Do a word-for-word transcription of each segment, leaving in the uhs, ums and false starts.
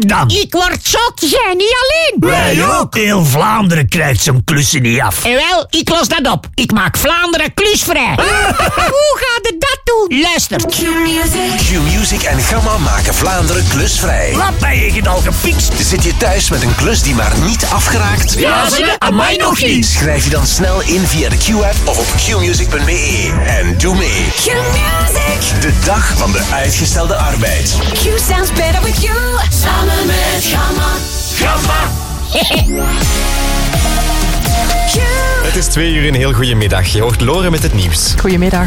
dan? Ik word zot, jij niet alleen. Wij ook. Heel Vlaanderen krijgt zo'n klussen niet af. En wel, ik los dat op. Ik maak Vlaanderen klusvrij. Hoe gaat het dat doen? Luister. Q-Music. Q-Music en Gamma maken Vlaanderen klusvrij. Wat ben je al gefixt? Zit je thuis met een klus die maar niet afgeraakt? Ja, ze, aan mij nog niet. Schrijf je dan snel in via de Q-app of op q music punt b e en doe mee. Q-Music. De dag van de uitgestelde arbeid. Q sounds better with you. Samen met Gamma. Gamma. Het is twee uur, een heel goede middag. Je hoort Lore met het nieuws. Goedemiddag.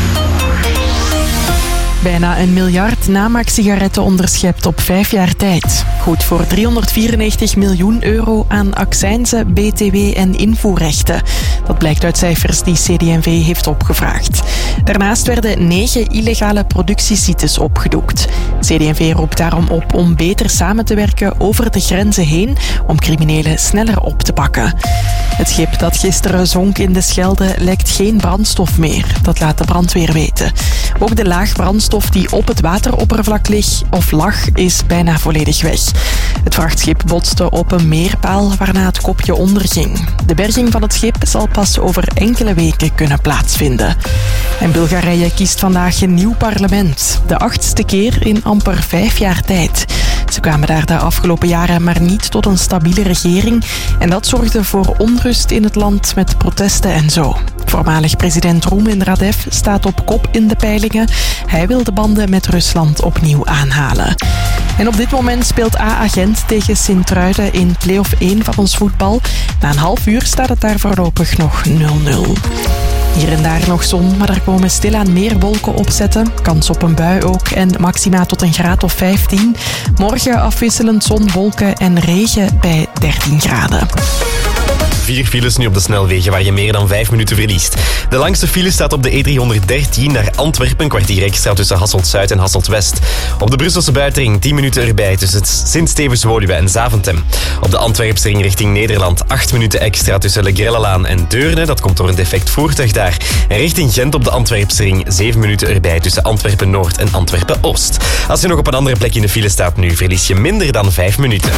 Bijna een miljard namaaksigaretten onderschept op vijf jaar tijd. Goed voor driehonderdvierennegentig miljoen euro aan accijnzen, B T W en invoerrechten. Dat blijkt uit cijfers die C D en V heeft opgevraagd. Daarnaast werden negen illegale productiesites opgedoekt. C D en V roept daarom op om beter samen te werken over de grenzen heen om criminelen sneller op te pakken. Het schip dat gisteren zonk in de Schelde lekt geen brandstof meer. Dat laat de brandweer weten. Ook de laagbrandstof die op het wateroppervlak ligt of lag is bijna volledig weg. Het vrachtschip botste op een meerpaal waarna het kopje onderging. De berging van het schip zal pas over enkele weken kunnen plaatsvinden. En Bulgarije kiest vandaag een nieuw parlement. De achtste keer in amper vijf jaar tijd. Ze kwamen daar de afgelopen jaren maar niet tot een stabiele regering. En dat zorgde voor onrust in het land met protesten en zo. Voormalig president Rumen Radev staat op kop in de peilingen. Hij wil de banden met Rusland opnieuw aanhalen. En op dit moment speelt A Gent tegen Sint-Truiden in play-off één van ons voetbal. Na een half uur staat het daar voorlopig nog nul nul. Hier en daar nog zon, maar er komen stilaan meer wolken opzetten. Kans op een bui ook en maxima tot een graad of vijftien. Morgen afwisselend zon, wolken en regen bij dertien graden. Vier files nu op de snelwegen waar je meer dan vijf minuten verliest. De langste file staat op de E driehonderddertien naar Antwerpen, een kwartier extra tussen Hasselt-Zuid en Hasselt-West. Op de Brusselse buitenring tien minuten erbij tussen Sint-Stevens-Woluwe en Zaventem. Op de Antwerpse ring richting Nederland acht minuten extra tussen Le Grellelaan en Deurne. Dat komt door een defect voertuig daar. En richting Gent op de Antwerpse ring zeven minuten erbij tussen Antwerpen-Noord en Antwerpen-Oost. Als je nog op een andere plek in de file staat nu, verlies je minder dan vijf minuten.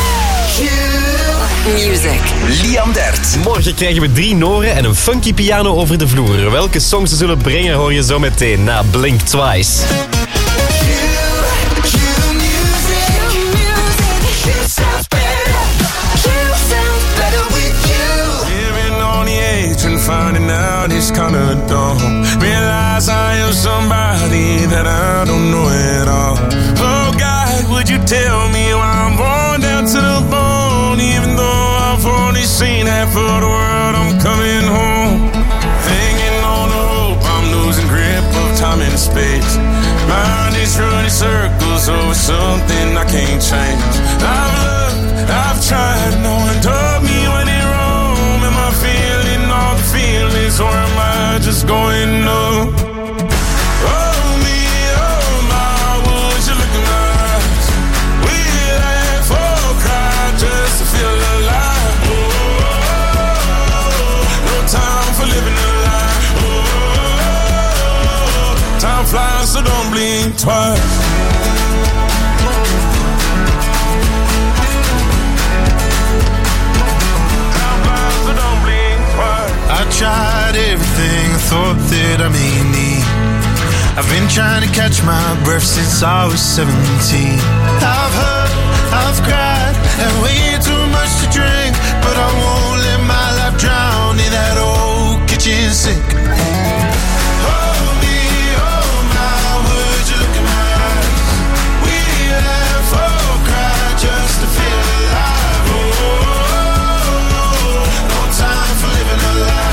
Music. Liam Dert. Morgen krijgen we drie Noren en een funky piano over de vloer. Welke songs ze zullen brengen hoor je zo meteen na Blink Twice. Finding out it's kinda dumb. Realize I am somebody that I don't know at all. Oh God, would you tell me why I'm born down to the bone? Even though I've only seen half of the world, I'm coming home. Hanging on the hope, I'm losing grip of time and space. Mind is running circles over something I can't change. I've looked, I've tried, no one told me when it wrong. Am I feeling all the feelings or am I just going up? Oh me, oh my, would you look in my eyes? We laugh or cry just to feel alive. Oh, no time for living a lie. Oh, time flies, so don't blink twice. I tried everything I thought that I may need. I've been trying to catch my breath since I was seventeen. I've hurt, I've cried, and way too much to drink. But I won't let my life drown in that old kitchen sink. Oh me, oh my, would you look in my eyes? We laugh or cry just to feel alive. Oh, no time for living a lie.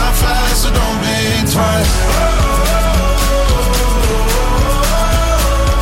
So don't blink twice. Oh,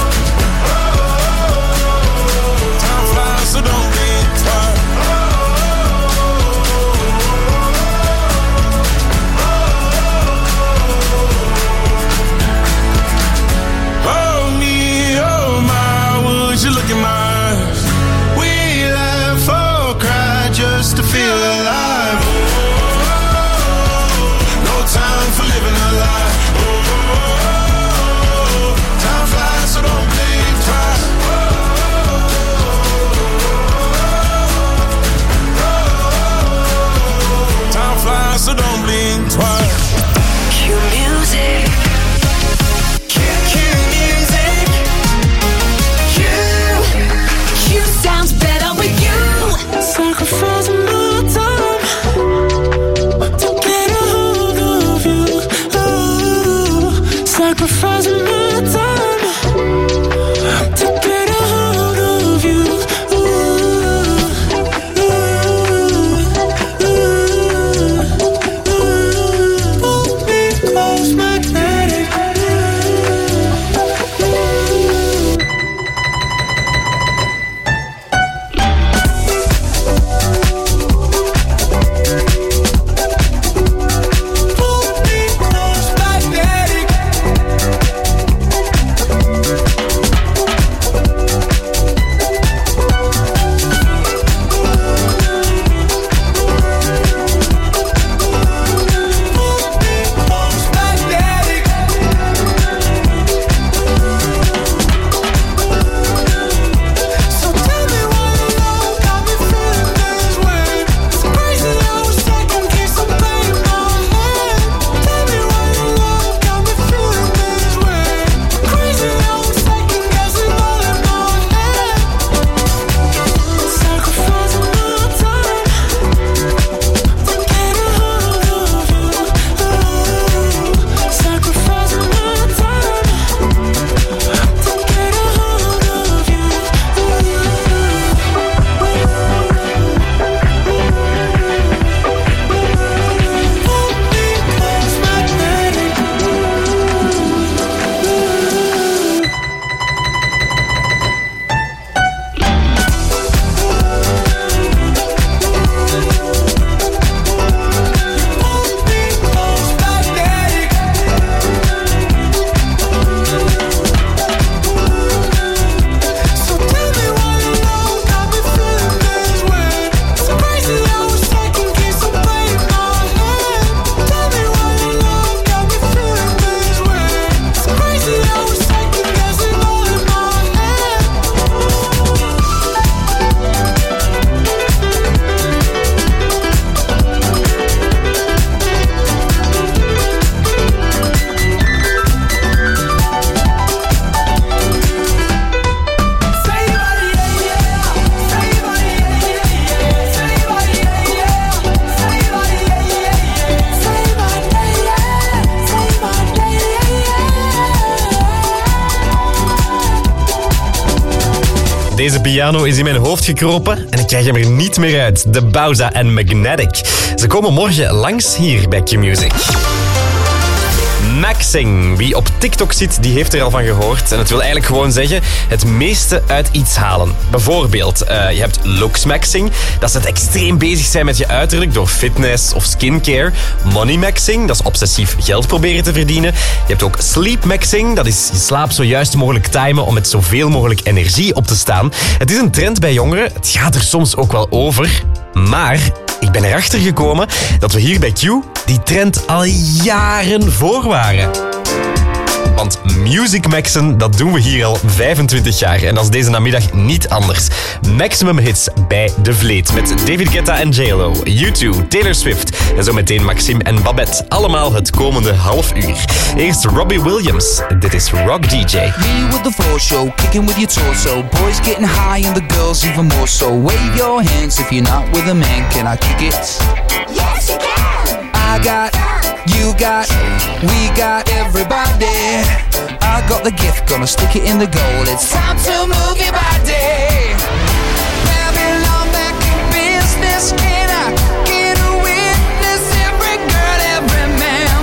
Deze piano is in mijn hoofd gekropen en ik krijg hem er niet meer uit. De Bowza en Magnetic. Ze komen morgen langs hier bij Q-Music. Maxing. Wie op TikTok zit, die heeft er al van gehoord. En het wil eigenlijk gewoon zeggen het meeste uit iets halen. Bijvoorbeeld, uh, je hebt looks maxing. Dat is het extreem bezig zijn met je uiterlijk door fitness of skincare. Money maxing, dat is obsessief geld proberen te verdienen. Je hebt ook sleep maxing. Dat is je slaap zo juist mogelijk timen om met zoveel mogelijk energie op te staan. Het is een trend bij jongeren. Het gaat er soms ook wel over. Maar ik ben erachter gekomen dat we hier bij Q die trend al jaren voor waren. Want music maxen, dat doen we hier al vijfentwintig jaar. En dat is deze namiddag niet anders. Maximum hits bij De Vleet. Met David Guetta en J Lo, U twee, Taylor Swift en zo meteen Maxime en Babette. Allemaal het komende half uur. Eerst Robbie Williams. Dit is Rock D J. Me with the floor show, kicking with your torso. Boys getting high and the girls even more so. Wave your hands if you're not with a man. Can I kick it? Yes, you can. I got, you got, we got everybody. I got the gift, gonna stick it in the goal. It's time to move your body. Babylon back in business. Can I get a witness? Every girl, every man.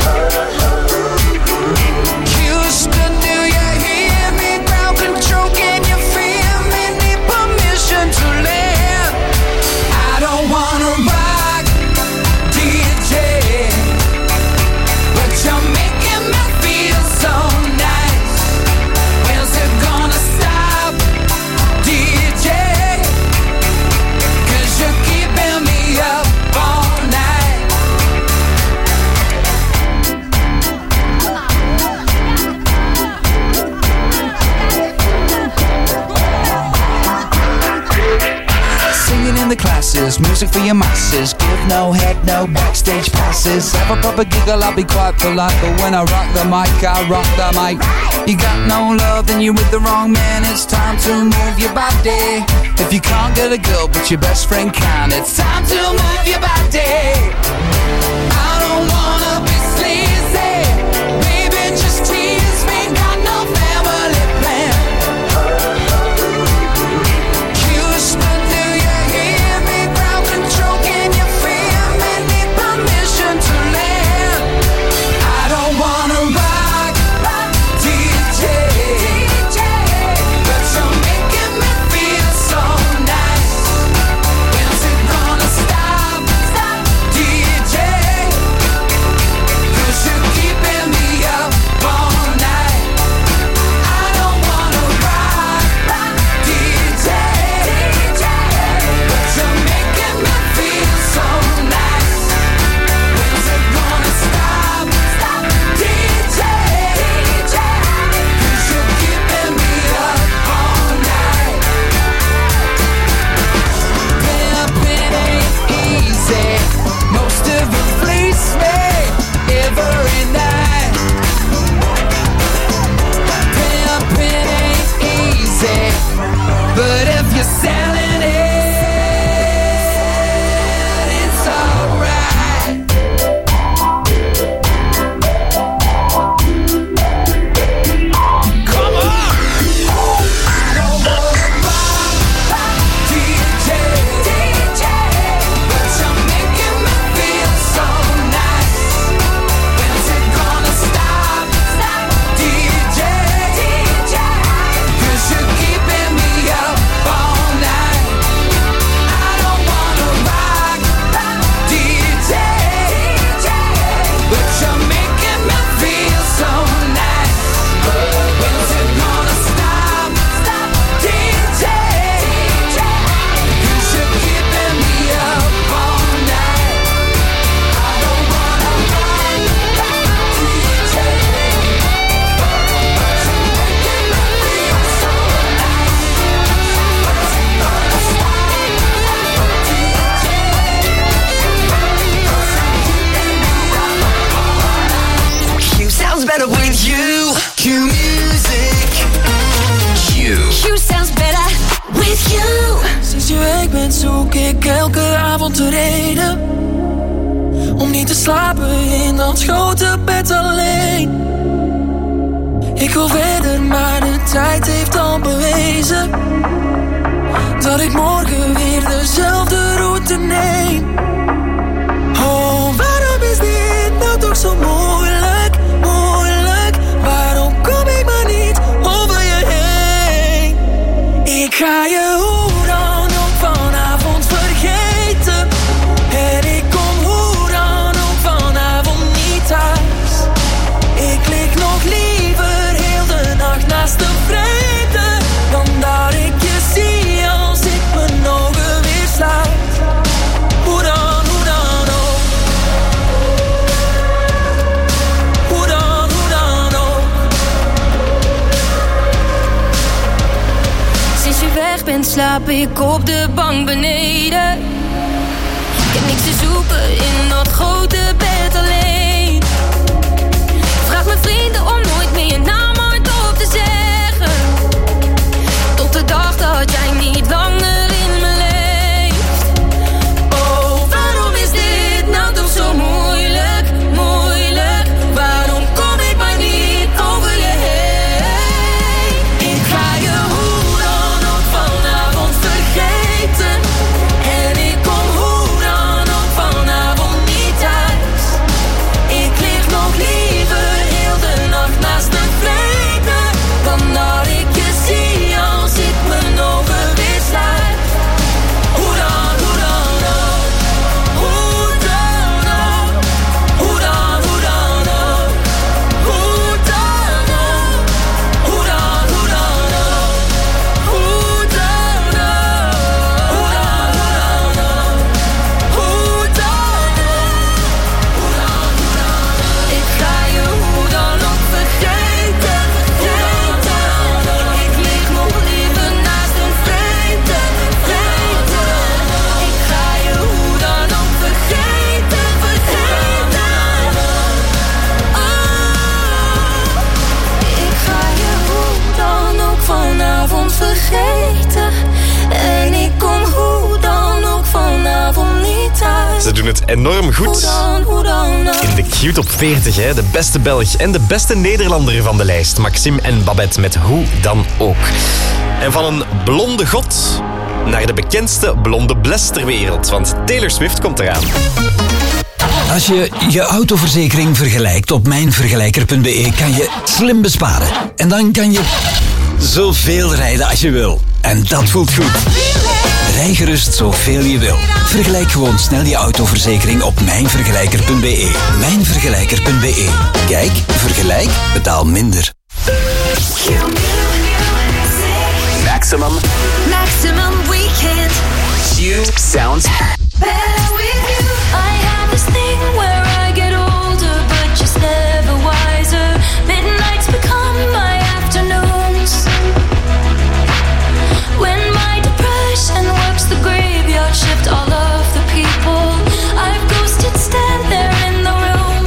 Houston, do you hear me? Ground control, can you feel me? Need permission to land. I don't wanna rock D J, but you're making me feel so nice. When's it gonna stop, D J? 'Cause you're keeping me up all night. Singing in the classes, music for your masses. Give no head, no backstage passes. Have a proper giggle, I'll be quite polite. But when I rock the mic, I rock the mic. You got no love, then you're with the wrong man. It's time to move your body. If you can't get a girl, but your best friend can, it's time to move your body. I don't wanna be sleazy. Baby, just tease me. Got no family plan. Houston, do you hear me? Ground control, can you feel me? Need permission to land. I don't wanna rock D J, but you're making me feel so nice. When's it gonna stop, D J? 'Cause you're keeping me up all night. I don't wanna rock D J, but you're making me feel so nice. When's it gonna stop, D J? 'Cause you're keeping me up all night. Pimping ain't easy. Most of it fleece me every night. Pimping ain't easy, but if you're selling it, it's alright. Come on! I don't wanna rock D J, but you're making me feel so nice. When's it gonna stop, D J? 'Cause you're keeping me up all night. I don't wanna rock D J, but you're making me feel so nice. When's it gonna stop, D J? 'Cause you're keeping me up all night. I don't wanna rock D J, but you're making me feel so nice. When's it gonna stop, D J? 'Cause you're keeping me up all night. Q sounds better with you. Q music. Q. Q sounds better with you. Sinds je weg bent zoek ik elke avond de reden om niet te slapen in dat grote bed alleen. Ik wil verder, maar de tijd heeft al bewezen weg bent, slaap ik op de bank beneden. Ik heb niks te zoeken in dat grote bed alleen. Vraag mijn vrienden om nooit meer je naam hardop te zeggen. Tot de dag dat jij niet langer in me leeft. Oh, waarom is dit nou toch zo moeilijk, moeilijk? Waarom kom ik maar niet over je heen? Ik ga je hoe dan ook vanavond vergeten. En ik kom hoe dan ook vanavond niet thuis. Ik lig nog liever heel de nacht naast een vreten dan dat ik je zie als ik mijn ogen weer sluit. Hoe dan, hoe dan ook? Hoe dan ook? Hoe dan, hoe dan ook? Hoe dan ook? Hoe dan, hoe dan ook? Hoe dan ook? Hoe dan, hoe dan ook? Hoe dan ook? Hoe dan, hoe dan ook? Ik ga je hoe dan ook vergeten, vergeten. Ik lig nog liever naast een vreten, vreten. Ik ga je hoe dan ook vergeten, vergeten. Oh, ik ga je hoe dan ook vanavond vergeten. En ik kom hoe dan ook vanavond niet thuis. Ze doen het enorm Hoe goed. dan, hoe dan ook? In de Q-top veertig, hè? De beste Belg en de beste Nederlander van de lijst. Maxime en Babette met Hoe dan ook. En van een blonde god naar de bekendste blonde bles ter wereld. Want Taylor Swift komt eraan. Als je je autoverzekering vergelijkt op mijnvergelijker punt be, kan je slim besparen. En dan kan je zoveel rijden als je wil. En dat voelt goed. Rij gerust zoveel je wil. Vergelijk gewoon snel je autoverzekering op mijnvergelijker punt be. mijnvergelijker punt be. Kijk, vergelijk, betaal minder. Maximum. Maximum weekend. Q sounds Better with you. I have this thing where I get older, but just never wiser. Midnights become my afternoons. When my depression works the graveyard shift, all of the people I've ghosted stand there in the room.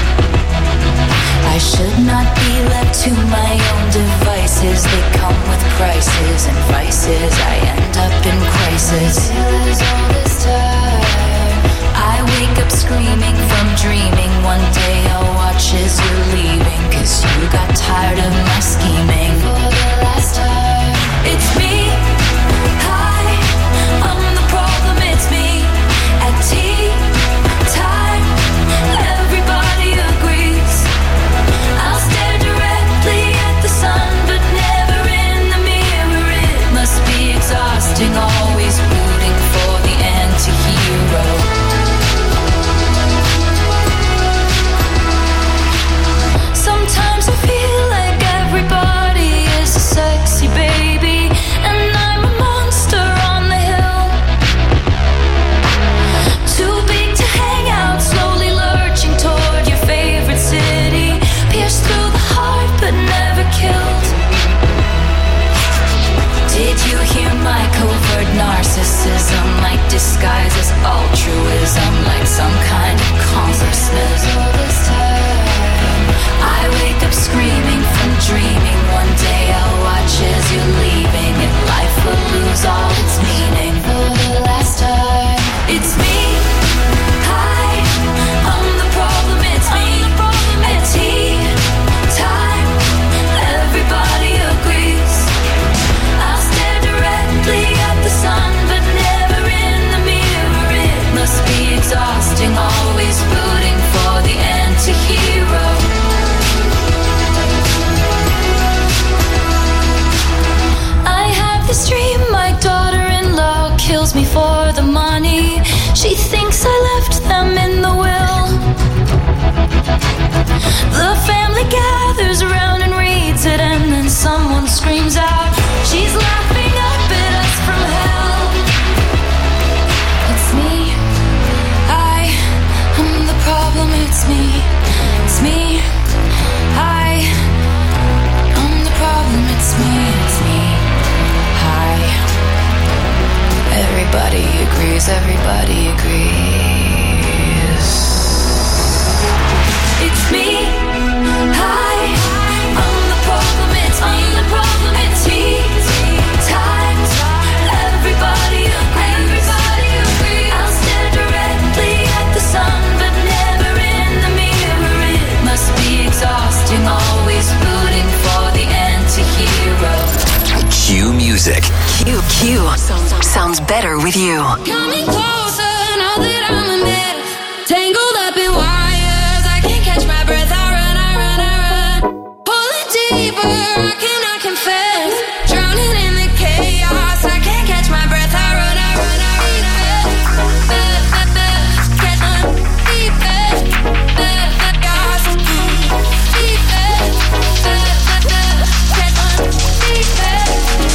I should not be left to my own devices. They come with prices and vices. I end up in crisis. All this time, I wake up screaming from dreaming. One day I'll watch as you're leaving, 'cause you got tired of my scheming. For the last time, it's me. Hi, I'm the problem, it's me. At tea time, everybody agrees. I'll stare directly at the sun, but never in the mirror. It must be exhausting, always rooting for the anti-hero. Sometimes I feel like everybody is a sexy baby, and I'm a monster on the hill. Too big to hang out, slowly lurching toward your favorite city. Pierced through the heart, but never killed. Did you hear my covert narcissism? Like disguise as altruism, like some kind of consciousness. All this time, I wake up screaming from dreaming. One day I'll watch as you're leaving, and life will lose all its meaning. For the last time, it's me. Hi, I'm the problem, it's me. At tea time, everybody agrees. I'll stare directly at the sun, but never in the mirror. It must be exhausting, always rooting for the anti-hero. I have this dream, my daughter-in-law kills me for the money. She thinks I left them in the will. The family gathers around and reads it, and then someone screams out, she's laughing up at us from hell. It's me. I am the problem, it's me. It's me. I am the problem, it's me. It's me. I Cause everybody agrees. It's me. Hi. I'm the problem. It's me. The problem. It's me. Times. Everybody agrees. Everybody agrees. I'll stare directly at the sun, but never in the mirror. It must be exhausting, always rooting for the anti-hero. Q Music. Q, Q. Sounds, sounds better with you. Coming closer, now that I'm in bed, tangled up in wires, I can't catch my breath. I run, I run, I run. Pulling deeper, I cannot confess. Drowning in the chaos, I can't catch my breath. I run, I run, I run, I run. Catch my deep breath. Chaos, deep breath. Catch my deep breath.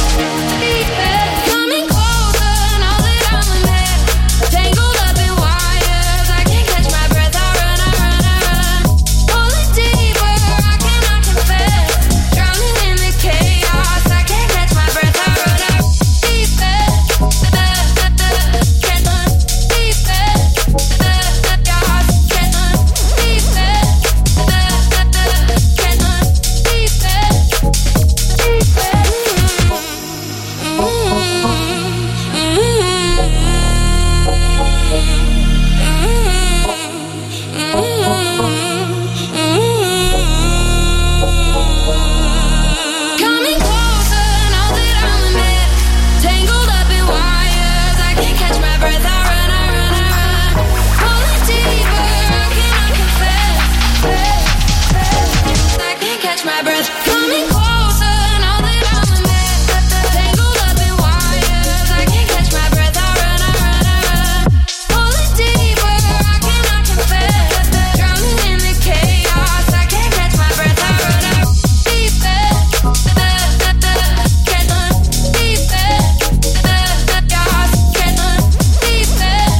Coming closer, now that I'm in bed, tangled up in wires, I can't catch my breath. I run, I run, I run. Pulling deeper, I cannot confess. Drowning in the chaos, I can't catch my breath. I run, I run. Deep breath, catch my deep breath. Chaos, catch my deep breath. Catch my deep breath. Deep breath. Coming closer, now that I'm in bed, tangled up in wires, I can't catch my breath. I run, I run, I run. Pulling deeper, I cannot confess. I can't catch my breath. Coming closer, now that I'm in bed, tangled up in wires, I can't catch my breath. I run, I run, I run. Pulling deeper, I cannot confess. Drowning in the chaos, I can't catch my breath. I run, I run. Deep breath, catch my deep breath. Chaos, catch my deep breath.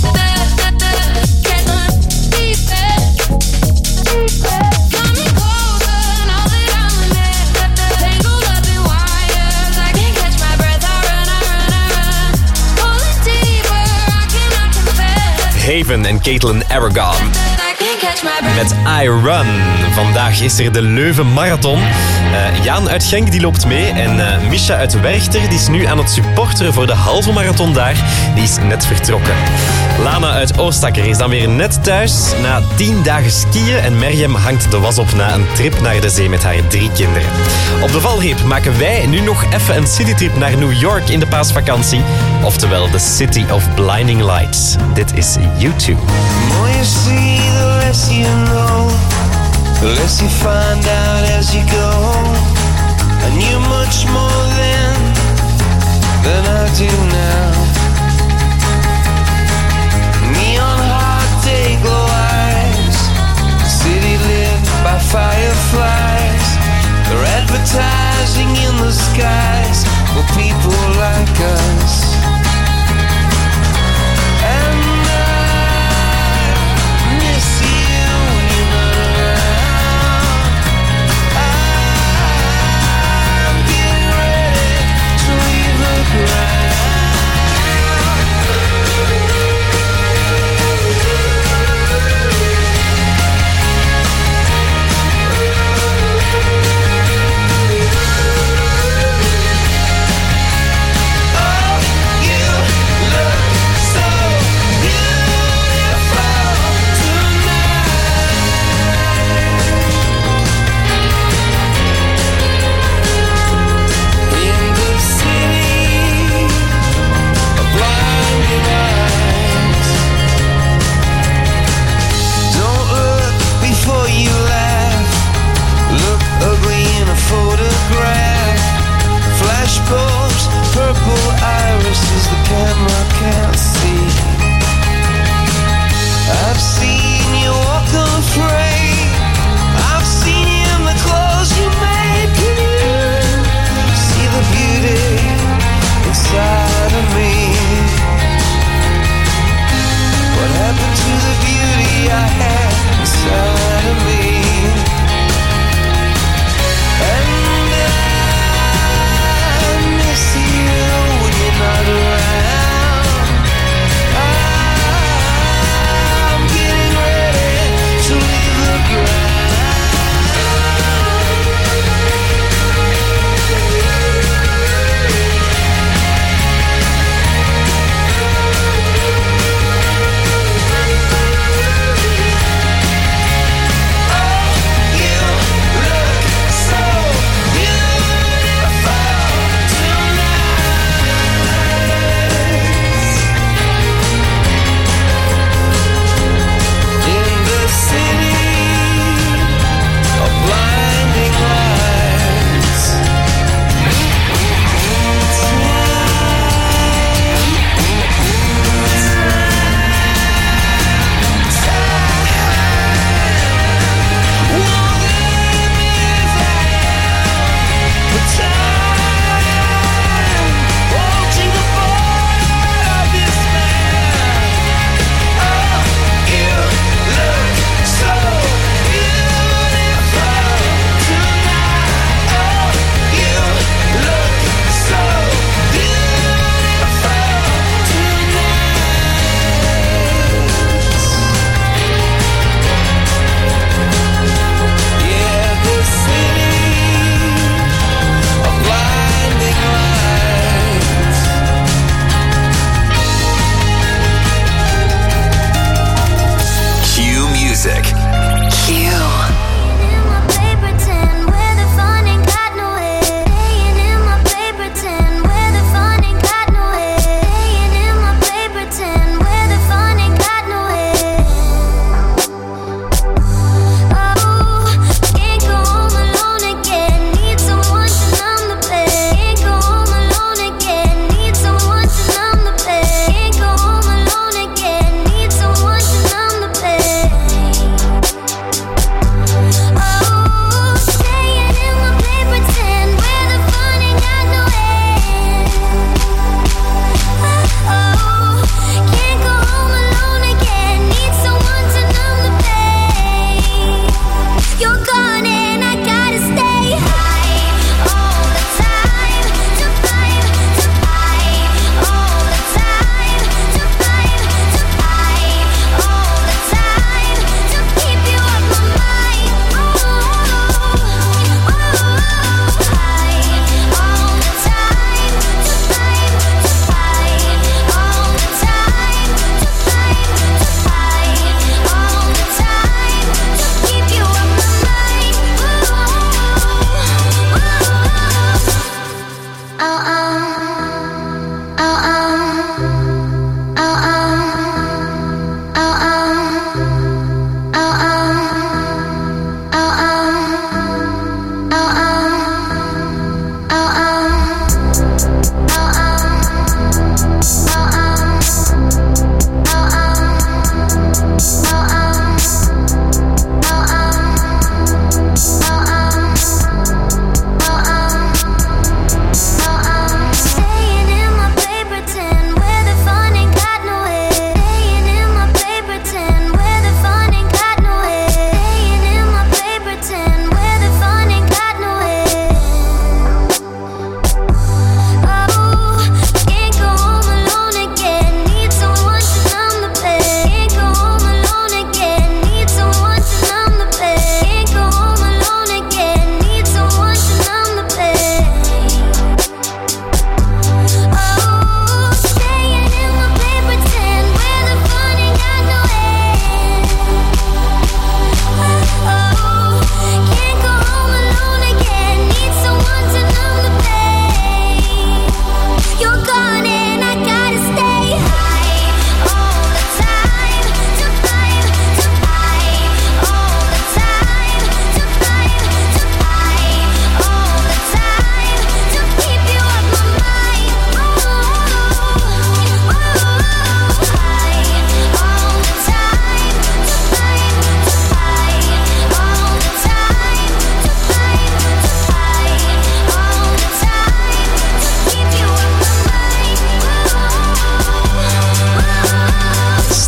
Catch my deep breath. Coming closer, now that I'm in bed, tangled up in wires, I can't catch my breath. I run, I run, I run. Pulling deeper, I cannot confess. Haven en Caitlin Aragon. I can't catch my breath. Met I Run. Vandaag is er de Leuven Marathon. Uh, Jaan uit Genk die loopt mee. En uh, Misha uit Werchter die is nu aan het supporteren voor de halve marathon daar. Die is net vertrokken. Lana uit Oostakker is dan weer net thuis na tien dagen skiën. En Merjem hangt de was op na een trip naar de zee met haar drie kinderen. Op de valreep maken wij nu nog even een citytrip naar New York in de paasvakantie. Oftewel de City of Blinding Lights. Dit is U twee. More you see, the less you know. The less you find out as you go. I knew much more then than I do now. Neon hot day glow eyes, city lit by fireflies. They're advertising in the skies for people like us. And I miss you when you're not around. I'm getting ready to leave the ground. Oh,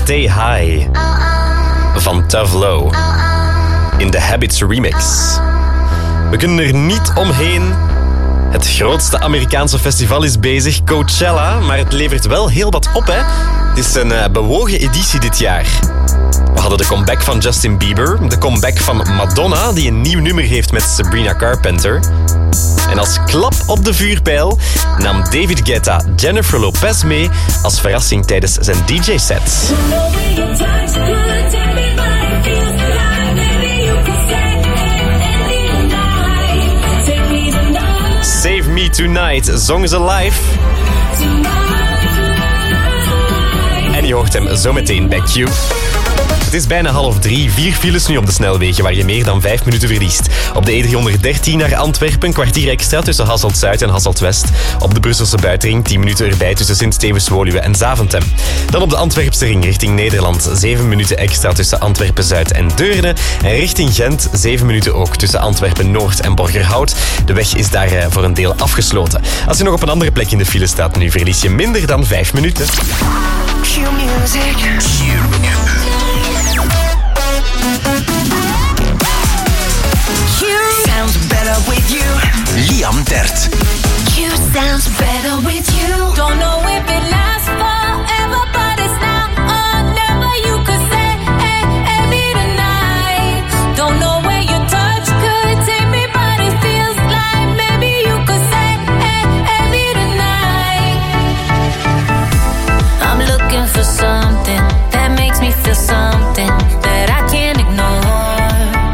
Stay High van Tough Low in de Habits remix. We kunnen er niet omheen. Het grootste Amerikaanse festival is bezig, Coachella, maar het levert wel heel wat op, hè. Het is een uh, bewogen editie dit jaar. We hadden de comeback van Justin Bieber, de comeback van Madonna, die een nieuw nummer heeft met Sabrina Carpenter. En als klap op de vuurpijl nam David Guetta Jennifer Lopez mee als verrassing tijdens zijn D J-set. Save Me Tonight zongen ze live. En je hoort hem zo meteen bij Q. Het is bijna half drie, vier files nu op de snelwegen waar je meer dan vijf minuten verliest. Op de E driehonderddertien naar Antwerpen, een kwartier extra tussen Hasselt-Zuid en Hasselt-West. Op de Brusselse buitenring, tien minuten erbij tussen Sint-Stevens-Woluwe en Zaventem. Dan op de Antwerpse ring richting Nederland, zeven minuten extra tussen Antwerpen-Zuid en Deurne. En richting Gent, zeven minuten ook tussen Antwerpen-Noord en Borgerhout. De weg is daar voor een deel afgesloten. Als je nog op een andere plek in de file staat nu, verlies je minder dan vijf minuten. Q-music. Q sounds better with you. Liam Dert. Q sounds better with you. Don't know if it lasts forever, but it's now or never. You could say, hey, hey, me tonight. Don't know where your touch could take me, but it feels like maybe you could say, hey, hey, me tonight. I'm looking for something that makes me feel something that I can't ignore.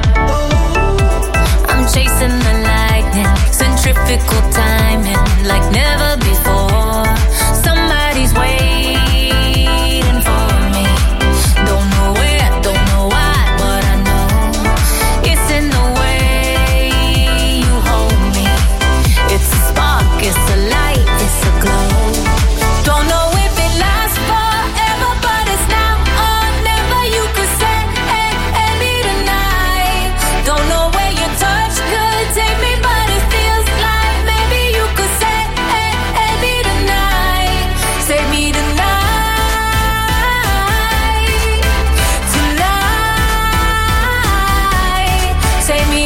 I'm chasing the lightning, centrifugal timing like never before. Somebody's waiting for me. Don't know where, don't know why, but I know it's in the way you hold me. It's a spark, it's a light, it's a glow. Don't know if it lasts forever, but it's now or never. You could say, hey, hey, me tonight. Don't know where your touch could take me, but it feels like maybe you could say, hey, hey, me tonight. Save me tonight. Tonight. Save me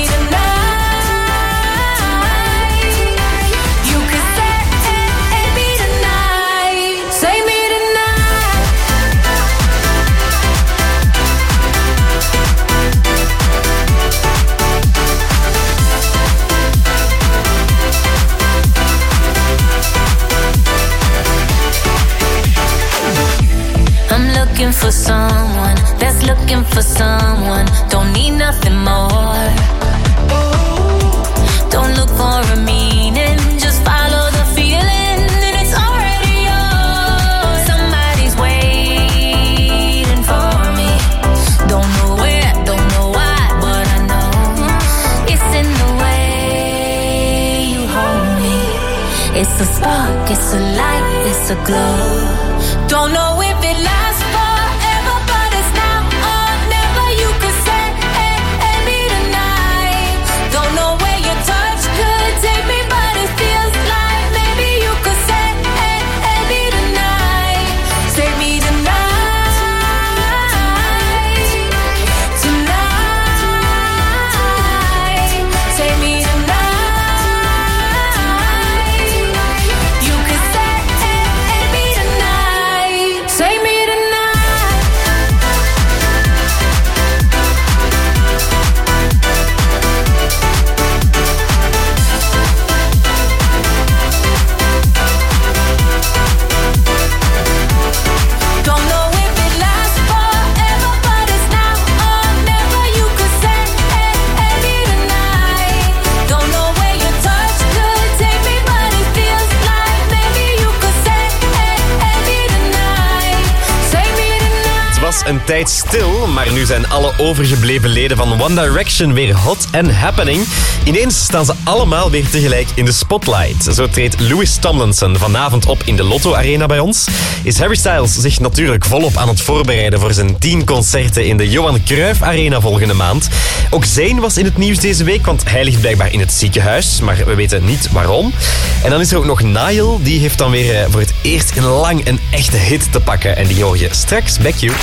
tonight. You could say, hey, hey, me tonight. Save me tonight. I'm looking for someone that's looking for someone. Don't need nothing more. Don't look for a meaning, just follow the feeling, and it's already yours. Somebody's waiting for me. Don't know where, don't know why, but I know it's in the way you hold me. It's a spark, it's a light, it's a glow. Don't know if it lasts forever, but it's now or never. You could say, hey, hey, me tonight. Don't know where your touch could take me, but it feels like maybe you could say, hey, hey, me tonight. Save me tonight. Tonight. Save me tonight. You could say, hey, hey, me tonight. Save me tonight. een tijd stil, maar nu zijn alle overgebleven leden van One Direction weer hot and happening. Ineens staan ze allemaal weer tegelijk in de spotlight. Zo treedt Louis Tomlinson vanavond op in de Lotto Arena bij ons. Is Harry Styles zich natuurlijk volop aan het voorbereiden voor zijn tien concerten in de Johan Cruijff Arena volgende maand. Ook Zayn was in het nieuws deze week, want hij ligt blijkbaar in het ziekenhuis, maar we weten niet waarom. En dan is er ook nog Niall, die heeft dan weer voor het eerst in lang een echte hit te pakken. En die hoor je straks back you.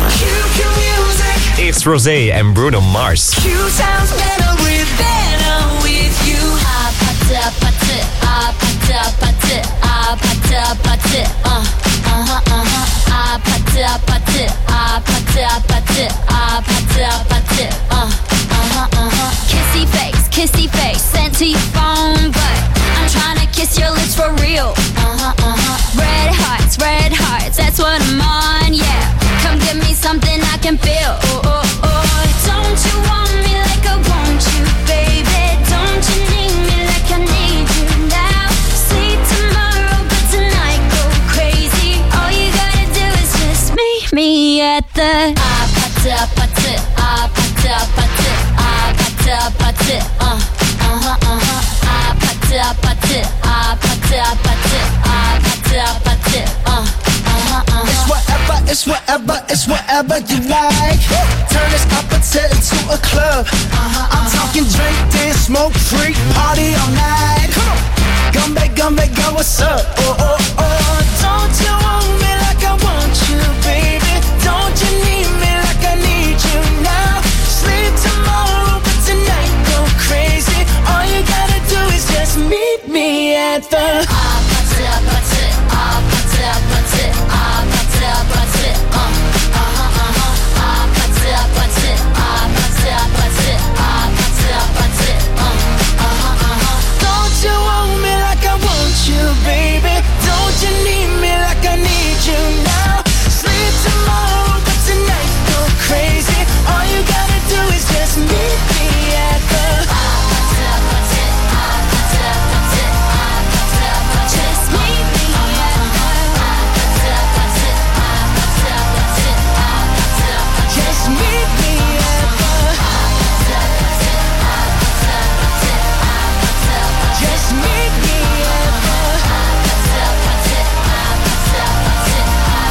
Eerst Rosé en Bruno Mars. Q sounds better with, better with you. Ah, pata, pata, ah, pata, pata, ah, pata, pata, uh, uh-huh, uh-huh. Ah, pata, pata, ah, pata, pata, ah, pata, pata, uh, uh-huh, uh-huh. Kissy face, kissy face, sent to your phone, but I'm trying to kiss your lips for real. Uh-huh, uh-huh. Red hearts, red hearts, that's what I'm on, yeah. Come give me something I can feel. Oh, oh, oh. Don't you want me like I want you, baby? Don't you need me like I need you now? Sleep tomorrow, but tonight go crazy. All you gotta do is just meet me at the ah pata pata ah pata pata ah pata pata uh uh huh uh huh ah pata pata ah pata pata ah pata pata uh uh huh uh huh. It's whatever, it's whatever, it's whatever you like. Turn this appetite into a club. Uh-huh, I'm talking drink, dance, smoke, freak, party all night. Come on, gumbe, gumbe, go, what's up? Oh, oh, oh. Don't you want me like I want you, baby? Don't you need me like I need you now? Sleep tomorrow, but tonight go crazy. All you gotta do is just meet me at the ah, pata, pata, ah, pata, pata, ah, pata, pata, uh, uh-huh, uh-huh, ah, pata, pata, ah, pata, pata, ah, pata, pata, uh, uh-huh, uh-huh. Don't you want me like I want you, baby? Don't you need me like I need you now? Sleep tomorrow, but tonight go crazy. All you gotta do is just meet me at the ah, pata, pata, ah, pata, pata, ah, pata, pata. Just meet me at the ah, pata, pata, ah, pata, pata, ah, pata, pata. Just meet me at the ah, pata, pata, ah, pata, pata, ah, pata, pata. Just meet me at the ah, pata, pata, ah, pata, pata,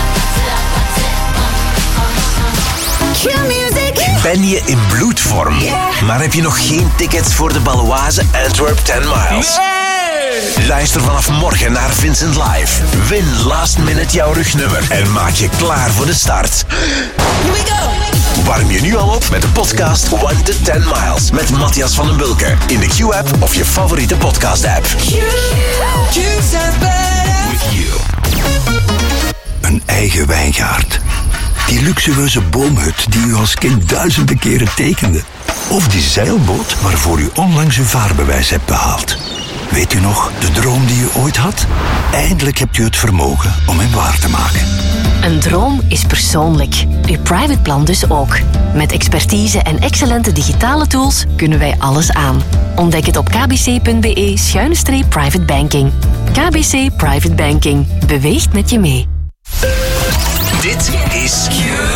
ah, pata, pata. Q-music. Ben je in bloedvorm, yeah, maar heb je nog geen tickets voor de Baloise Antwerp ten miles? Nee! Luister vanaf morgen naar Vincent Live. Win last minute jouw rugnummer en maak je klaar voor de start. Here we go! Warm je nu al op met de podcast one to ten miles met Matthias van den Bulke in de Q-app of je favoriete podcast-app. Q, Q sounds better with you. Een eigen wijngaard. Die luxueuze boomhut die u als kind duizenden keren tekende. Of die zeilboot waarvoor u onlangs uw vaarbewijs hebt behaald. Weet u nog, de droom die u ooit had? Eindelijk hebt u het vermogen om hem waar te maken. Een droom is persoonlijk. Uw private plan dus ook. Met expertise en excellente digitale tools kunnen wij alles aan. Ontdek het op kbc.be schuine streep private banking. K B C Private Banking. Beweegt met je mee. Dit is Q.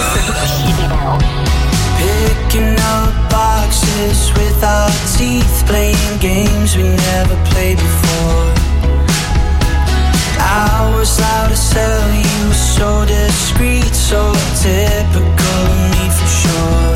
Picking up boxes with our teeth, playing games we never played before. I was loud to sell, you so discreet, so typical of me for sure.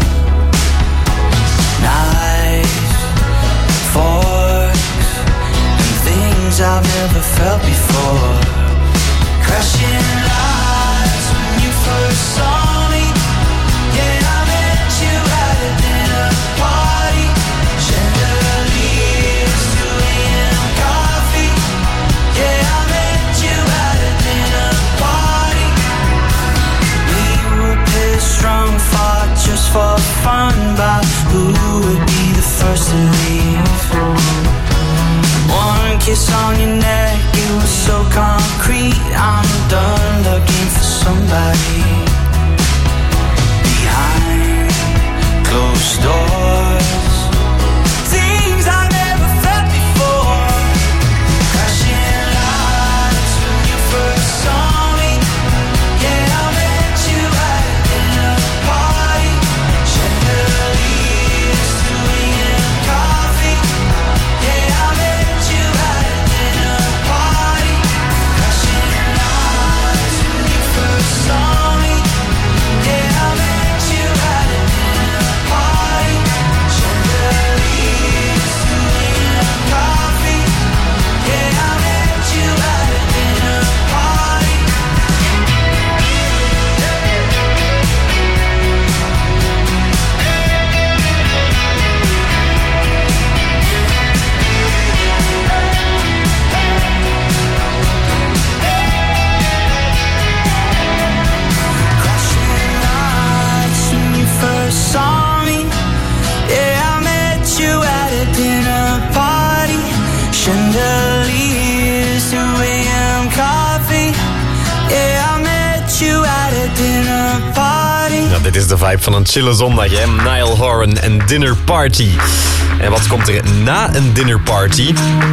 Knives, forks, and things I've never felt before. Crashing lights when you first saw me. Yeah, I met you at a dinner party. Chandeliers, two a.m. coffee. Yeah, I met you at a dinner party. We were pissed drunk, fought just for fun about who would be the first to leave. One kiss on your neck, it was so concrete. I'm done looking for somebody behind closed doors. Things I never felt before. Crashing lights when you first saw me. Yeah, I met you at a dinner is de vibe van een chille zondag, hè? Niall Horan en Dinner Party. En wat komt er na een dinner party?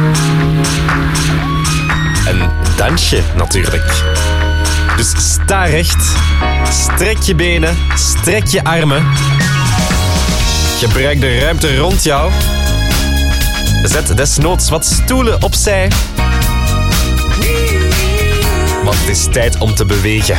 Een dansje, natuurlijk. Dus sta recht, strek je benen, strek je armen. Gebruik de ruimte rond jou. Zet desnoods wat stoelen opzij. Want het is tijd om te bewegen.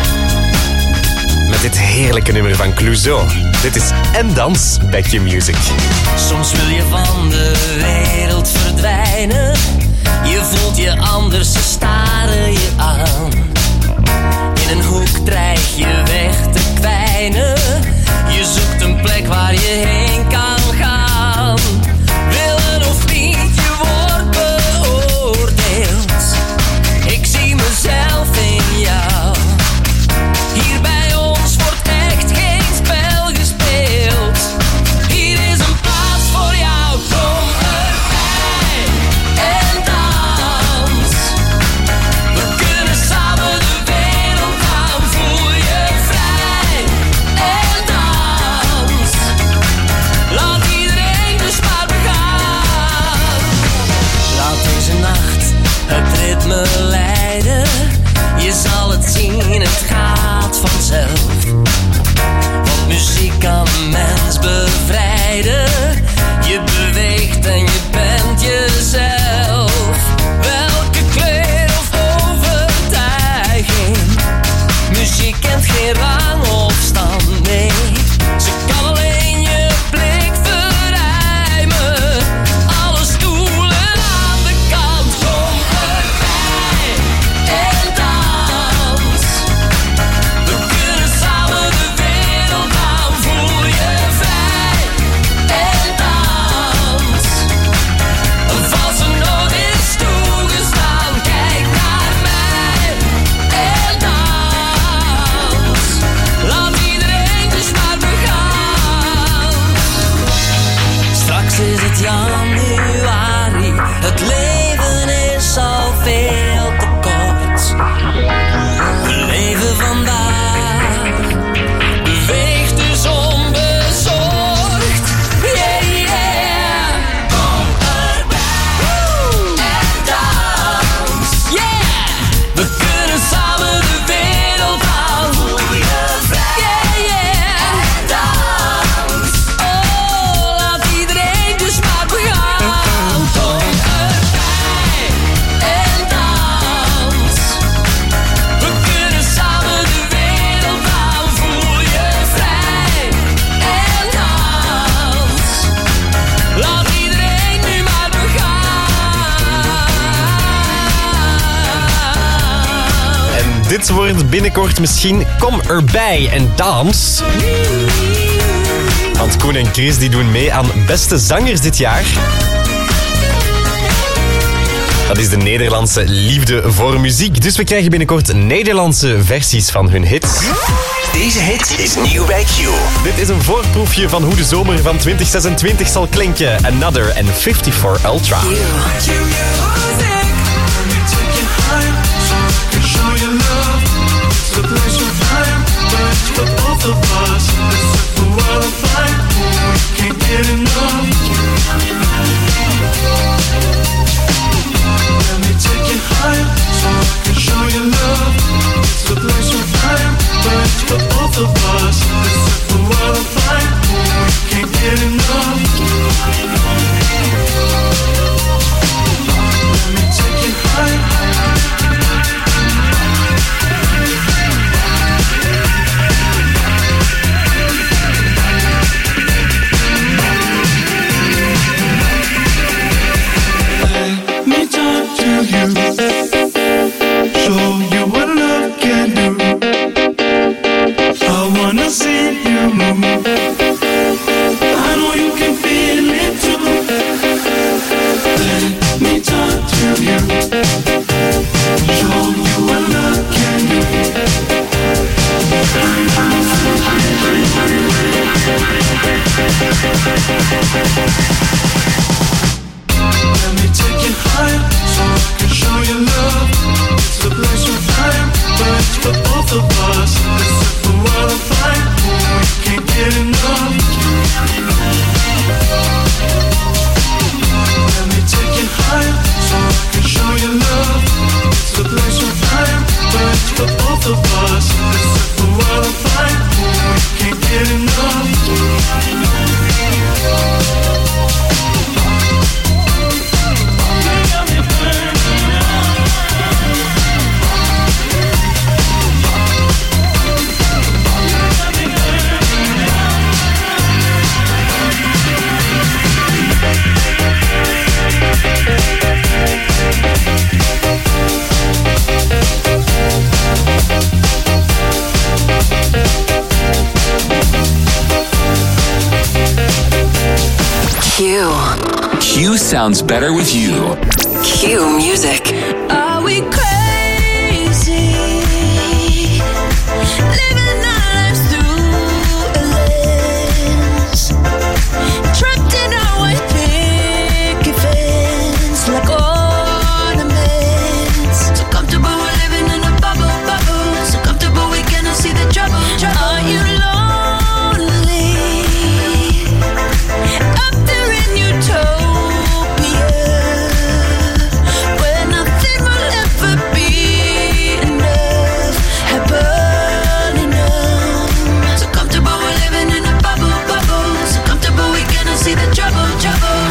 Met dit heerlijke nummer van Clouseau. Dit is En Dans bij Q-Music. Soms wil je van de wereld verdwijnen. Je voelt je anders, ze staren je aan. In een hoek dreig je weg te kwijnen. Je zoekt een plek waar je heen kan gaan. Willen of niet, je wordt beoordeeld. Ik zie mezelf in jou. Hier bij ons wordt echt geen spel gespeeld. Hier is een plaats voor jou, kom erbij en dans. We kunnen samen de wereld aan, voel je vrij en dans. Laat iedereen dus maar begaan. Laat deze nacht het ritme leiden. Je zal het zien, het gaat vanzelf. Want muziek kan een mens bevrijden. Je beweegt en je bent jezelf. Welke kleur of overtuiging. Muziek kent geen rang of stand, nee. Ze kan alleen je blik verruimen. Alle stoelen aan de kant, kom erbij en dans. We kunnen samen de wereld aan, voel je vrij en dans. Een valse noot is toegestaan, kijk naar mij en dans. Laat iedereen dus maar begaan. Straks is het januari, het leven is al veel te kort. We leven vandaag, beweeg dus onbezorgd. Yeah, yeah. Kom erbij en dans. Yeah. We kunnen samen de wereld aan, voel je vrij. Yeah, yeah. En dans. Oh, laat iedereen dus maar begaan. Kom erbij en dans. We kunnen samen de wereld aan, voel je vrij en dans. Laat iedereen nu maar begaan. En dit wordt binnenkort misschien Kom erbij en dans. Want Koen en Chris die doen mee aan Beste Zangers dit jaar. Dat is de Nederlandse liefde voor muziek. Dus we krijgen binnenkort Nederlandse versies van hun hits. Deze hit is nieuw bij Q. Dit is een voorproefje van hoe de zomer van twintig zesentwintig zal klinken. Another en fifty-four Ultra. Let me sounds better with you. Q Music. Are we crazy? Living our lives through a lens. Trapped in our white picket fence like ornaments. So comfortable we're living in a bubble, bubble. So comfortable we cannot see the trouble, trouble. Are you lonely? Up there in utopia, where nothing will ever be enough, happen enough. So comfortable we're living in a bubble, bubble. So comfortable we cannot see the trouble, trouble.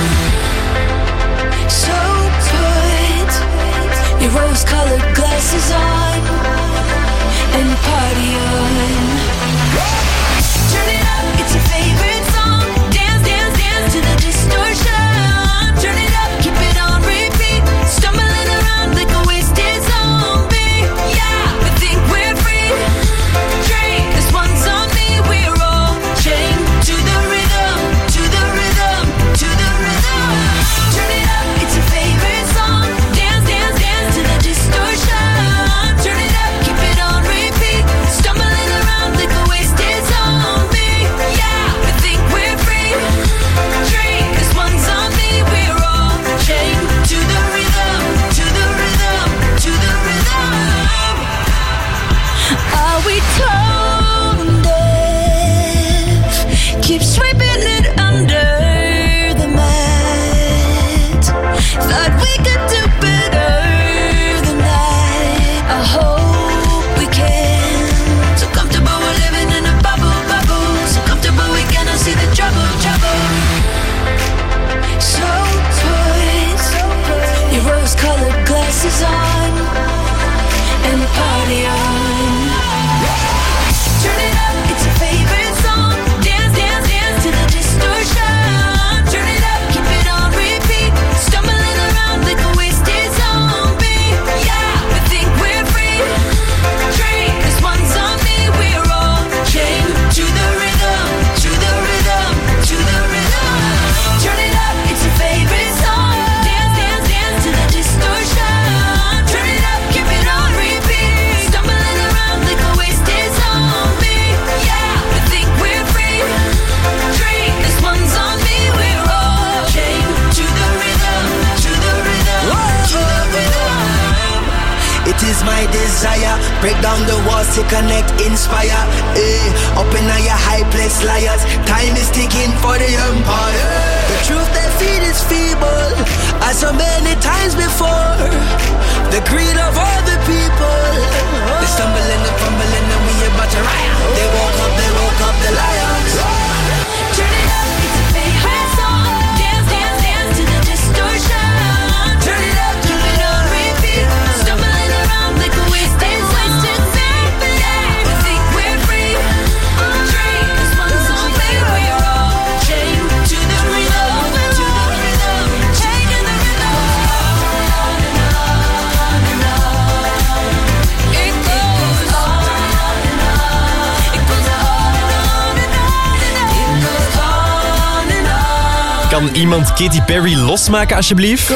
So put your rose-colored glasses on and party on. Turn it up, it's your favorite song. Dance, dance, dance to the distortion. Turn it up, keep it on repeat. Stumbling around like a wasted zombie. Yeah, we think we're free. Drink, this one's on me. We're all chained to the rhythm, to the rhythm, to the rhythm. Turn it up, it's your favorite song. Dance, dance, dance to the distortion. Turn it up, keep it on repeat. Stumbling around like a wasted zombie. Yeah, we think we're free. Drink, this one's on me. We're all chained to the rhythm, to the rhythm, to the rhythm. Are we tone deaf? Keep sweeping it under the mat. Thought we could do better than that. I hope we can. So comfortable we're living in a bubble, bubble. So comfortable we cannot see the trouble, trouble. So put your rose-colored glasses on and party on. Turn it up, it's your favorite song. Dance, dance, dance to the distortion. Turn it up, keep it on repeat. Stumbling around like a wasted zombie. Yeah, we think we're free. Drink, this one's on me. We're all chained to the rhythm, to the rhythm, to the rhythm. Turn it up, it's your favorite song. Dance, dance, dance to the distortion. Turn it up, keep it on repeat. Stumbling around like a wasted zombie. Yeah, we think we're free. Drink, this one's on me. We're all chained to the rhythm, to the rhythm, to the rhythm. It is my desire, break down the walls to connect, inspire. Eh, up in your high place, liars. Time is ticking for the empire. The truth they feed is feeble, as so many times before. The greed of all the people. They stumble and they fumble and then we about to riot. They woke up, they woke up the lions. Turn it up, it's your favorite song. Dance, dance, dance to the distortion. Turn it up, keep it on repeat. Stumbling around like a wasted zombie. Yeah, we think we're free. Drink, this one's on me. We're all chained to the rhythm, to the rhythm, chained in the rhythm. On and on and on. It goes on and on. It goes on and on and on and on. It goes on and on. Kan iemand Katy Perry losmaken, alsjeblieft?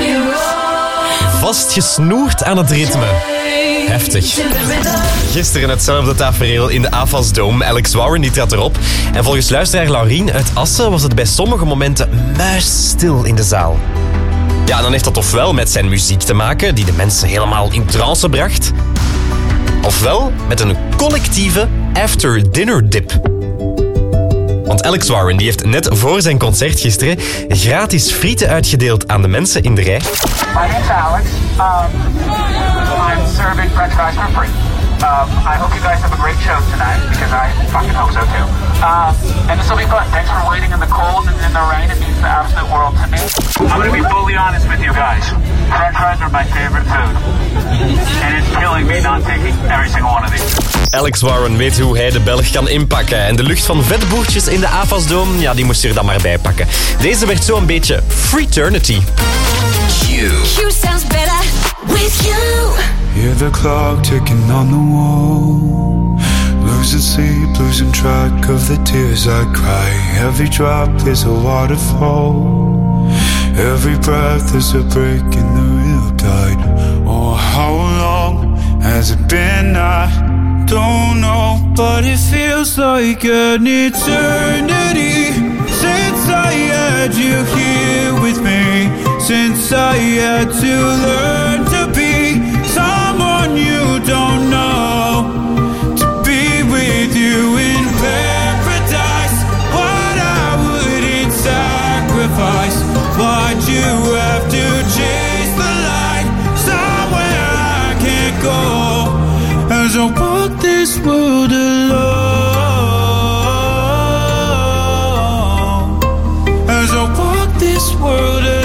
Vastgesnoerd aan het ritme. Heftig. Gisteren hetzelfde tafereel in de A F A S Dome. Alex Warren die trad erop. En volgens luisteraar Laurien uit Assen was het bij sommige momenten muisstil in de zaal. Ja, dan heeft dat ofwel met zijn muziek te maken, die de mensen helemaal in trance bracht, ofwel met een collectieve after-dinner dip. Want Alex Warren die heeft net voor zijn concert gisteren gratis frieten uitgedeeld aan de mensen in de rij. My name's Alex. Um, I'm serving French fries for free. Um, I hope you guys have a great show tonight because I fucking hope so too. Um, and this will be fun. Thanks for waiting in the cold and in the rain. It means the absolute world to me. I'm going to be fully honest with you guys. French fries are my favorite food. And it's killing me not taking every single one of these. Alex Warren weet hoe hij de Belg kan inpakken. En de lucht van vetboertjes in de A F A S Dome, ja, die moest je er dan maar bij pakken. Deze werd zo een beetje Fraternity. Q. Q sounds better with you. Hear the clock ticking on the wall. Losing sleep, losing track of the tears I cry. Every drop is a waterfall. Every breath is a break in the riptide. Oh, how long has it been? I don't know, but it feels like an eternity since I had you here with me. Since I had to learn to be someone you don't know, to be with you in paradise. What I wouldn't sacrifice. Why'd you have to chase the light somewhere I can't go? As I walk this world alone, as I walk this world alone.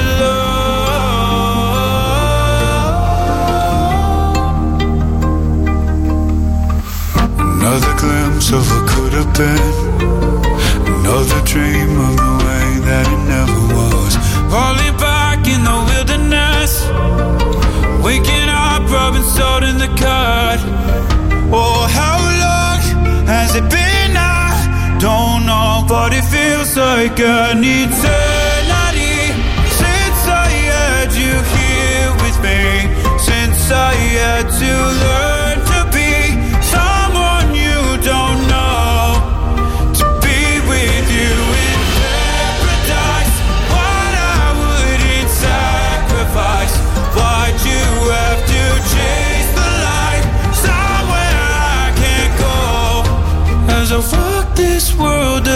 Another glimpse of what could have been, another dream of the way that it never was. Falling back in the wilderness, waking up, rubbing salt in the cut. Oh, how long has it been? I don't know, but it feels like an eternity since I had you here with me. Since I had to learn to be someone you don't know, to be with you in paradise. What I wouldn't sacrifice. Why'd you have to chase the light somewhere I can't go? As I walk this world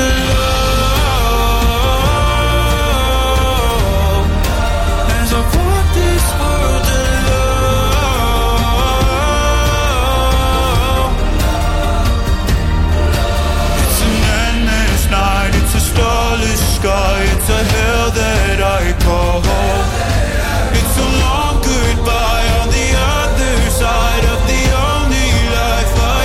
alone, as I walk this world alone. It's an endless night, it's a starless sky, it's a hell that I call home. It's a long goodbye on the other side of the only life I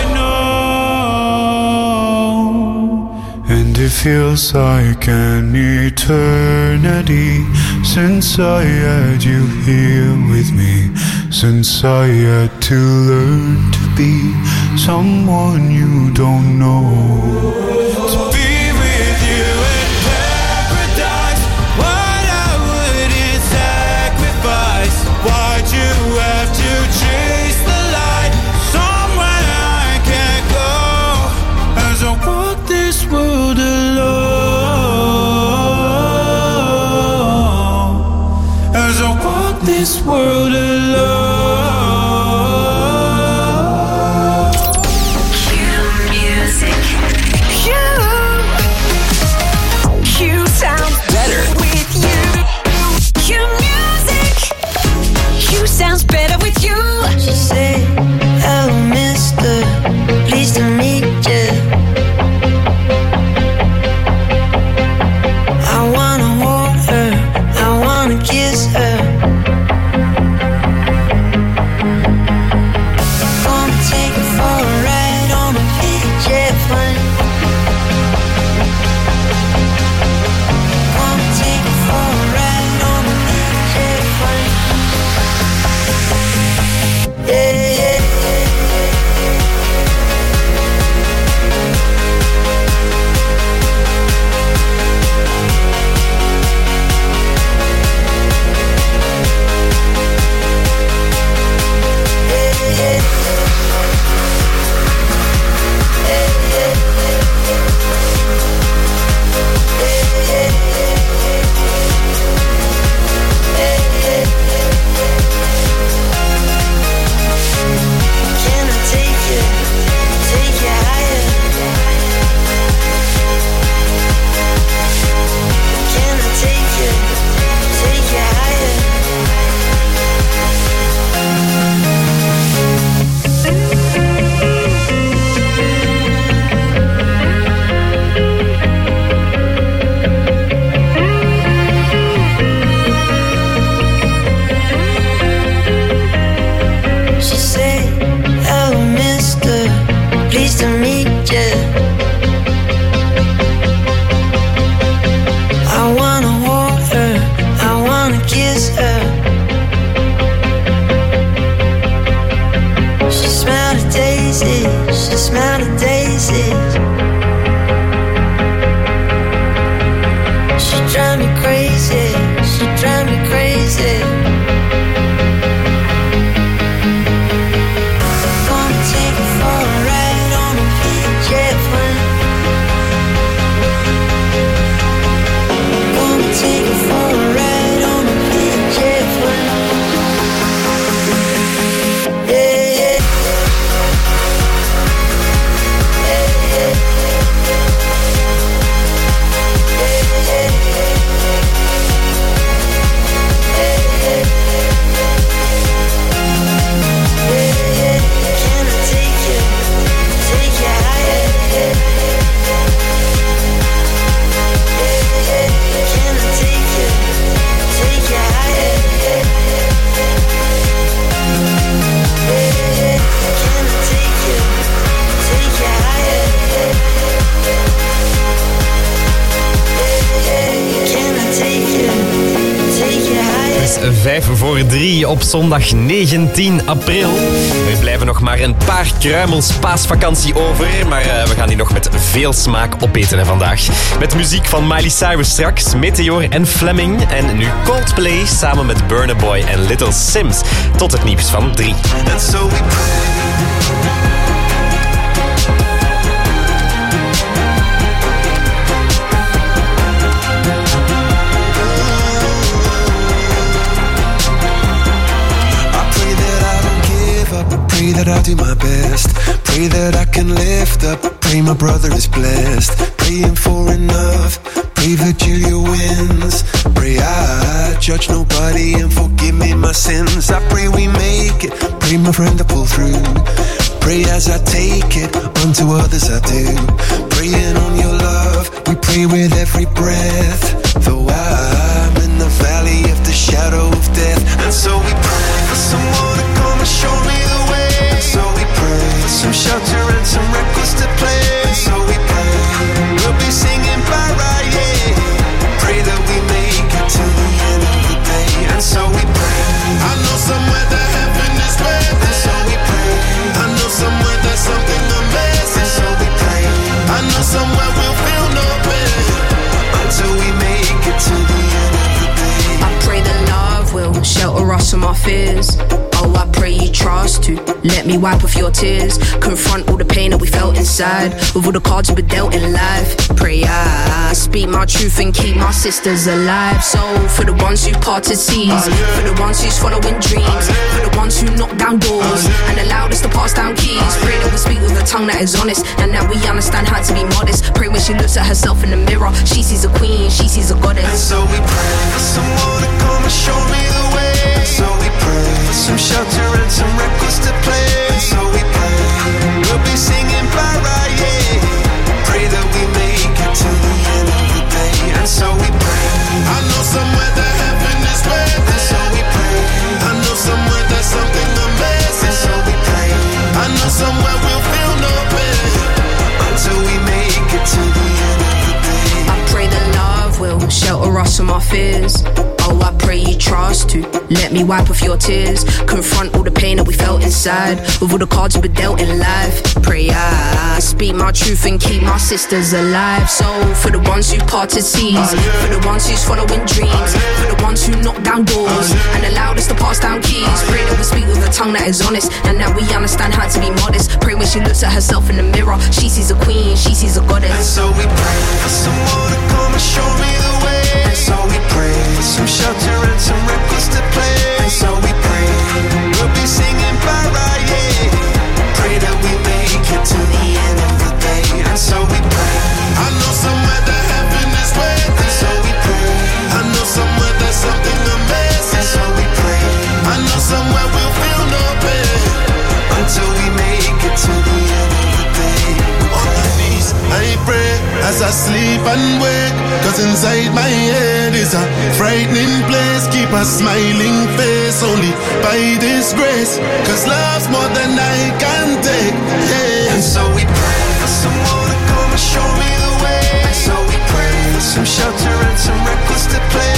know. And it feels like an eternity since I had you here with me. Since I had to learn to be someone you don't know. To be with you in paradise. What I wouldn't sacrifice. Why'd you have to chase the light somewhere I can't go? As I walk this world alone, as I walk this world alone. Cue music. You, you sound better with you. Cue music. You sounds better with you. She said, "Hello, mister, pleased to meet you. I wanna hold her, I wanna kiss her. Gonna take her for a ride on my big jet plane. Gonna take her for a ride on my big jet plane. Yeah, yeah, can I take you, take you higher? Can I take you, take you higher? She said, "Hello, mister, pleased to meet you. I wanna hold her, I wanna kiss her." She smelled a daisy, she smelled a daisy. She drive me crazy, she drive me Vijf voor drie op zondag negentien april. Er blijven nog maar een paar kruimels paasvakantie over, maar uh, we gaan die nog met veel smaak opeten hè, vandaag. Met muziek van Miley Cyrus straks, Meteor en Fleming. En nu Coldplay samen met Burna Boy en Little Sims. Tot het nieuws van drie. And so we pray. Pray that I'll do my best. Pray that I can lift up. Pray my brother is blessed. Praying for enough. Pray Virgilia wins. Pray I judge nobody and forgive me my sins. I pray we make it. Pray my friend to pull through. Pray as I take it. Unto others I do. Praying on your love. We pray with every breath. Though I'm in the valley of the shadow of death. And so we pray for someone to come and show me the way. So we pray for some shelter and some records to play. So we pray we'll be singing by right, yeah. Pray that we make it to the end of the day. And so we pray. I know somewhere that heaven is where. And so we pray. I know somewhere there's something amazing. So we pray. I know somewhere we'll feel no pain until we make it to the end of the day. I pray that love will shelter us from our fears. Oh, I pray you trust to let me wipe off your tears. Confront all the pain that we felt inside with all the cards we were dealt in life. Pray I speak my truth and keep my sisters alive. So for the ones who parted seas, for the ones who's following dreams, for the ones who knocked down doors and allowed us to pass down keys. Pray that we speak with a tongue that is honest and that we understand how to be modest. Pray when she looks at herself in the mirror, she sees a queen, she sees a goddess. And so we pray for someone to come and show me the way. And so we pray for some shelter and some records to play. And so we pray we'll be singing by right, yeah. Pray that we make it to the end of the day. And so we pray. I know somewhere that heaven is where. And so we pray. I know somewhere there's something amazing. And so we pray. I know somewhere we'll feel no pain until we make it to the end of the day. I pray that love will shelter us from our fears. Oh, I pray you trust to let me wipe off your tears. Confront all the pain that we felt inside with all the cards we were dealt in life. Pray I speak my truth and keep my sisters alive. So for the ones who parted seas, for the ones who's following dreams, for the ones who knocked down doors and allowed us to pass down keys. Pray that we speak with a tongue that is honest and that we understand how to be modest. Pray when she looks at herself in the mirror, she sees a queen, she sees a goddess. And so we pray for someone to come and show me the way. And so we pray for some shelter and some records to play. And so we pray we'll be singing by right, yeah. Pray that we make it to the end of the day. And so we pray. I know somewhere that heaven is where. And so we pray. I know somewhere there's something amazing. And so we pray. I know somewhere we'll feel no pain until we make it to the end of the day. On my knees I pray as I sleep and wake, cause inside my head is a frightening place. Keep a smiling face only by this grace, cause love's more than I can take, yeah. And so we pray for someone to come and show me the way. And so we pray for some shelter and some records to play.